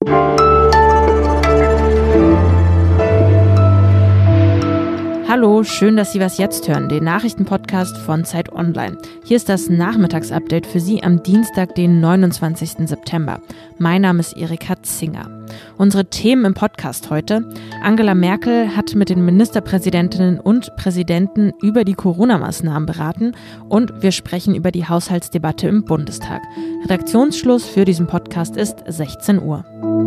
Hallo, schön, dass Sie was jetzt hören, den Nachrichtenpodcast von Zeit Online. Hier ist das Nachmittagsupdate für Sie am Dienstag, den 29. September. Mein Name ist Erika Zinger. Unsere Themen im Podcast heute: Angela Merkel hat mit den Ministerpräsidentinnen und Präsidenten über die Corona-Maßnahmen beraten und wir sprechen über die Haushaltsdebatte im Bundestag. Redaktionsschluss für diesen Podcast ist 16 Uhr.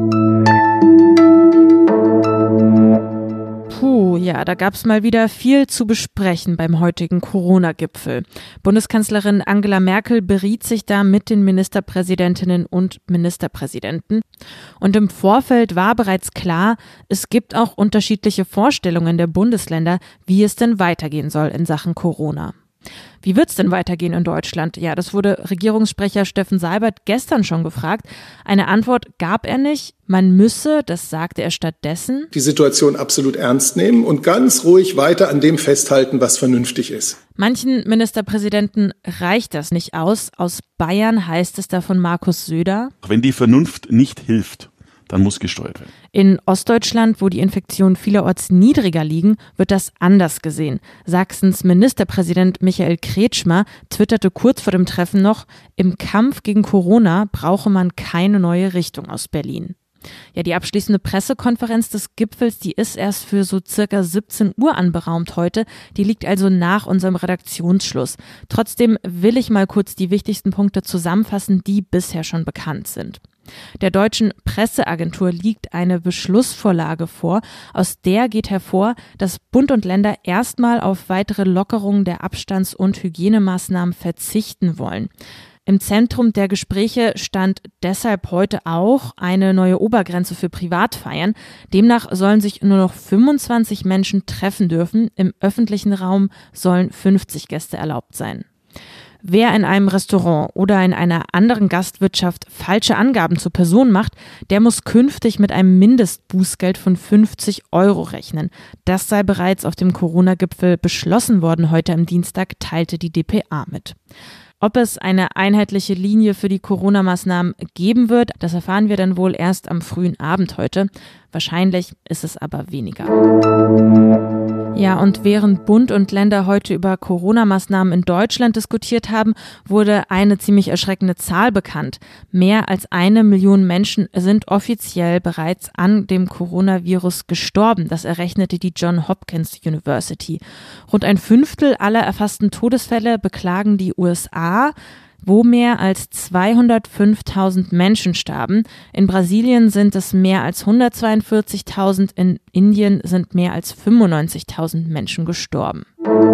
Ja, da gab es mal wieder viel zu besprechen beim heutigen Corona-Gipfel. Bundeskanzlerin Angela Merkel beriet sich da mit den Ministerpräsidentinnen und Ministerpräsidenten. Und im Vorfeld war bereits klar, es gibt auch unterschiedliche Vorstellungen der Bundesländer, wie es denn weitergehen soll in Sachen Corona. Wie wird's denn weitergehen in Deutschland? Ja, das wurde Regierungssprecher Steffen Seibert gestern schon gefragt. Eine Antwort gab er nicht. Man müsse, das sagte er stattdessen, die Situation absolut ernst nehmen und ganz ruhig weiter an dem festhalten, was vernünftig ist. Manchen Ministerpräsidenten reicht das nicht aus. Aus Bayern heißt es da von Markus Söder: Wenn die Vernunft nicht hilft, dann muss gesteuert werden. In Ostdeutschland, wo die Infektionen vielerorts niedriger liegen, wird das anders gesehen. Sachsens Ministerpräsident Michael Kretschmer twitterte kurz vor dem Treffen noch: Im Kampf gegen Corona brauche man keine neue Richtung aus Berlin. Ja, die abschließende Pressekonferenz des Gipfels, die ist erst für so circa 17 Uhr anberaumt heute. Die liegt also nach unserem Redaktionsschluss. Trotzdem will ich mal kurz die wichtigsten Punkte zusammenfassen, die bisher schon bekannt sind. Der deutschen Presseagentur liegt eine Beschlussvorlage vor. Aus der geht hervor, dass Bund und Länder erstmal auf weitere Lockerungen der Abstands- und Hygienemaßnahmen verzichten wollen. Im Zentrum der Gespräche stand deshalb heute auch eine neue Obergrenze für Privatfeiern. Demnach sollen sich nur noch 25 Menschen treffen dürfen. Im öffentlichen Raum sollen 50 Gäste erlaubt sein. Wer in einem Restaurant oder in einer anderen Gastwirtschaft falsche Angaben zur Person macht, der muss künftig mit einem Mindestbußgeld von 50 € rechnen. Das sei bereits auf dem Corona-Gipfel beschlossen worden heute am Dienstag, teilte die dpa mit. Ob es eine einheitliche Linie für die Corona-Maßnahmen geben wird, das erfahren wir dann wohl erst am frühen Abend heute. Wahrscheinlich ist es aber weniger. Ja, und während Bund und Länder heute über Corona-Maßnahmen in Deutschland diskutiert haben, wurde eine ziemlich erschreckende Zahl bekannt. Mehr als 1 Million Menschen sind offiziell bereits an dem Coronavirus gestorben. Das errechnete die Johns Hopkins University. Rund ein Fünftel aller erfassten Todesfälle beklagen die USA, wo mehr als 205.000 Menschen starben. In Brasilien sind es mehr als 142.000, in Indien sind mehr als 95.000 Menschen gestorben.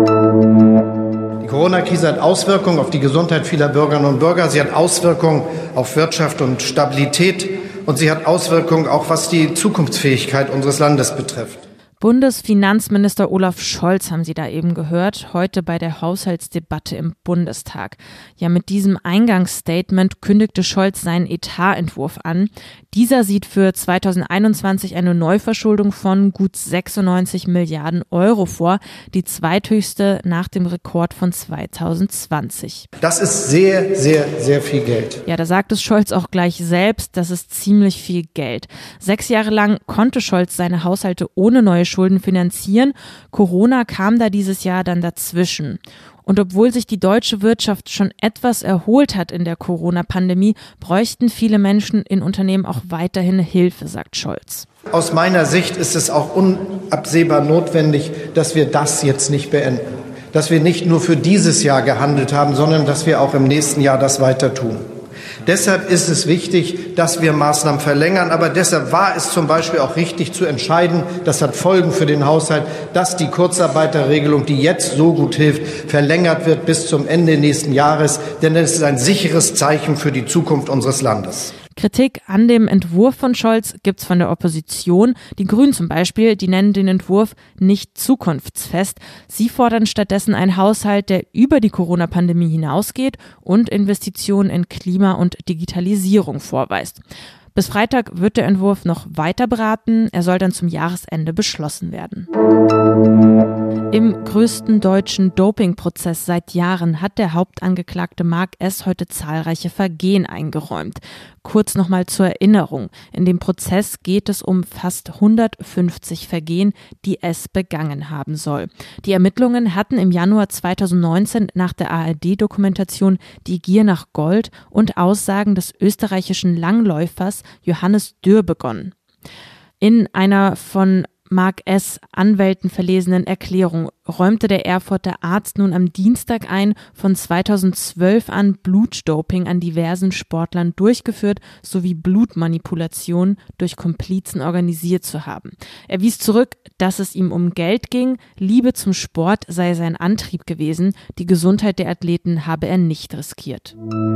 Die Corona-Krise hat Auswirkungen auf die Gesundheit vieler Bürgerinnen und Bürger. Sie hat Auswirkungen auf Wirtschaft und Stabilität und sie hat Auswirkungen auch, was die Zukunftsfähigkeit unseres Landes betrifft. Bundesfinanzminister Olaf Scholz haben Sie da eben gehört, heute bei der Haushaltsdebatte im Bundestag. Ja, mit diesem Eingangsstatement kündigte Scholz seinen Etatentwurf an. Dieser sieht für 2021 eine Neuverschuldung von gut 96 Milliarden € vor, die zweithöchste nach dem Rekord von 2020. Das ist sehr, sehr, sehr viel Geld. Ja, da sagt es Scholz auch gleich selbst, das ist ziemlich viel Geld. 6 Jahre lang konnte Scholz seine Haushalte ohne neue Schulden finanzieren. Corona kam da dieses Jahr dann dazwischen. Und obwohl sich die deutsche Wirtschaft schon etwas erholt hat in der Corona-Pandemie, bräuchten viele Menschen in Unternehmen auch weiterhin Hilfe, sagt Scholz. Aus meiner Sicht ist es auch unabsehbar notwendig, dass wir das jetzt nicht beenden. Dass wir nicht nur für dieses Jahr gehandelt haben, sondern dass wir auch im nächsten Jahr das weiter tun. Deshalb ist es wichtig, dass wir Maßnahmen verlängern. Aber deshalb war es zum Beispiel auch richtig zu entscheiden, das hat Folgen für den Haushalt, dass die Kurzarbeiterregelung, die jetzt so gut hilft, verlängert wird bis zum Ende nächsten Jahres. Denn es ist ein sicheres Zeichen für die Zukunft unseres Landes. Kritik an dem Entwurf von Scholz gibt's von der Opposition. Die Grünen zum Beispiel, die nennen den Entwurf nicht zukunftsfest. Sie fordern stattdessen einen Haushalt, der über die Corona-Pandemie hinausgeht und Investitionen in Klima und Digitalisierung vorweist. Bis Freitag wird der Entwurf noch weiter beraten. Er soll dann zum Jahresende beschlossen werden. Im größten deutschen Dopingprozess seit Jahren hat der Hauptangeklagte Mark S. heute zahlreiche Vergehen eingeräumt. kurz nochmal zur Erinnerung. In dem Prozess geht es um fast 150 Vergehen, die es begangen haben soll. Die Ermittlungen hatten im Januar 2019 nach der ARD-Dokumentation Die Gier nach Gold und Aussagen des österreichischen Langläufers Johannes Dürr begonnen. In einer von Mark S. Anwälten verlesenen Erklärung räumte der Erfurter Arzt nun am Dienstag ein, von 2012 an Blutdoping an diversen Sportlern durchgeführt sowie Blutmanipulation durch Komplizen organisiert zu haben. Er wies zurück, dass es ihm um Geld ging, Liebe zum Sport sei sein Antrieb gewesen, die Gesundheit der Athleten habe er nicht riskiert.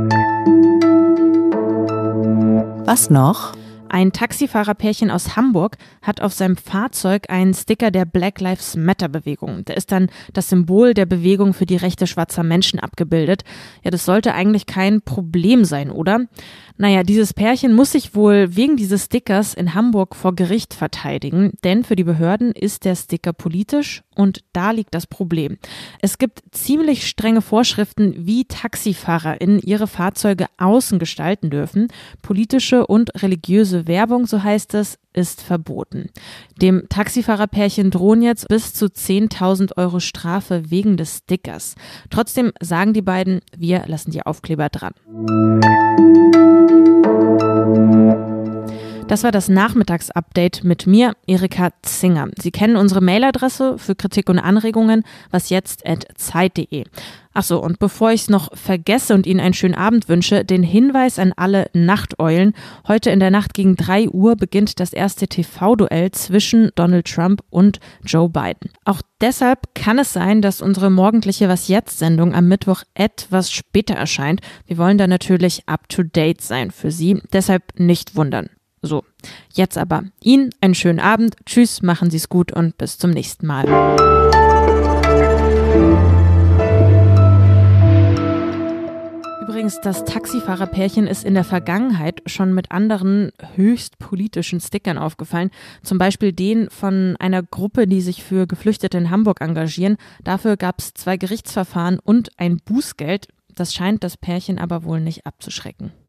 Was noch? Ein Taxifahrerpärchen aus Hamburg hat auf seinem Fahrzeug einen Sticker der Black Lives Matter Bewegung. Da ist dann das Symbol der Bewegung für die Rechte schwarzer Menschen abgebildet. Ja, das sollte eigentlich kein Problem sein, oder? Naja, dieses Pärchen muss sich wohl wegen dieses Stickers in Hamburg vor Gericht verteidigen, denn für die Behörden ist der Sticker politisch und da liegt das Problem. Es gibt ziemlich strenge Vorschriften, wie TaxifahrerInnen ihre Fahrzeuge außen gestalten dürfen. Politische und religiöse Werbung, so heißt es, ist verboten. Dem Taxifahrerpärchen drohen jetzt bis zu 10.000 Euro Strafe wegen des Stickers. Trotzdem sagen die beiden, wir lassen die Aufkleber dran. Das war das Nachmittagsupdate mit mir, Erika Zinger. Sie kennen unsere Mailadresse für Kritik und Anregungen, wasjetzt@zeit.de. Achso, und bevor ich es noch vergesse und Ihnen einen schönen Abend wünsche, den Hinweis an alle Nachteulen. Heute in der Nacht gegen 3 Uhr beginnt das erste TV-Duell zwischen Donald Trump und Joe Biden. Auch deshalb kann es sein, dass unsere morgendliche Was-Jetzt-Sendung am Mittwoch etwas später erscheint. Wir wollen da natürlich up-to-date sein für Sie, deshalb nicht wundern. So, jetzt aber Ihnen einen schönen Abend. Tschüss, machen Sie es gut und bis zum nächsten Mal. Übrigens, das Taxifahrerpärchen ist in der Vergangenheit schon mit anderen höchst politischen Stickern aufgefallen. Zum Beispiel den von einer Gruppe, die sich für Geflüchtete in Hamburg engagieren. Dafür gab es 2 Gerichtsverfahren und ein Bußgeld. Das scheint das Pärchen aber wohl nicht abzuschrecken.